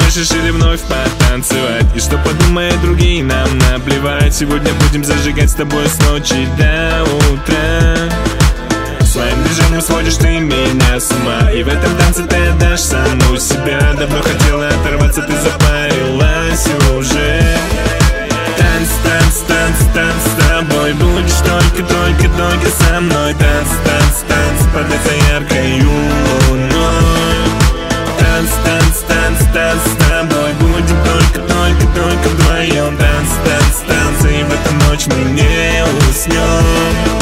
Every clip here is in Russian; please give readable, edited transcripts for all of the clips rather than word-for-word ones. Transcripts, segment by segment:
ночь решили вновь потанцевать. И что подумают другие, нам наплевать. Сегодня будем зажигать с тобой с ночи до утра. Своим движением сводишь ты меня с ума, и в этом танце ты отдашь саму себя. Давно хотела оторваться, ты запарилась уже. Танц, танц, танц, танц с тобой будешь только со мной. Танц, танц, танц под этой яркой луной. Танц, танц, танц, танц с тобой будем только вдвоем. Танц, танц, танц, и в эту ночь мы не уснем.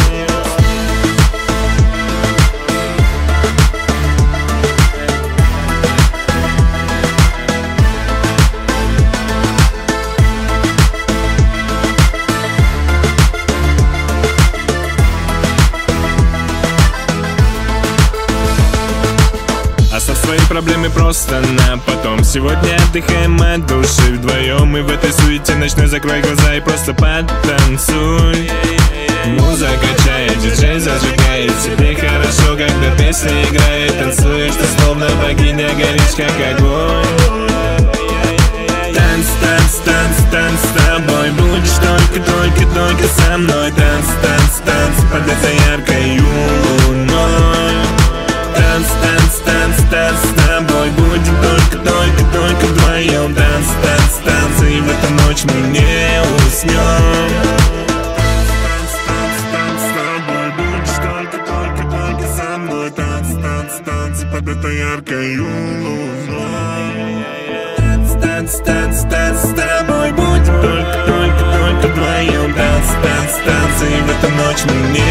Оставь свои проблемы просто на потом. Сегодня отдыхаем от души вдвоем. И в этой суете ночной закрой глаза и просто потанцуй. Музыка качает, диджей зажигает. Тебе хорошо, когда песня играет. Танцуешь ты словно богиня, горишь как огонь. Танц, танц, танц, танц с тобой будешь только со мной. Танц, танц, танц под этой яркой луной. Танц, танц, танц, танц с тобой будем только вдвоем. Танц, танц, танц, и в эту ночь мы не уснем. Танц, танц, танц с тобой будешь только со мной. Танц, танц, танц под этой яркой луной. Танц, танц, танц, танц с тобой будем только вдвоем. Танц, танц, танц, и в эту ночь мы не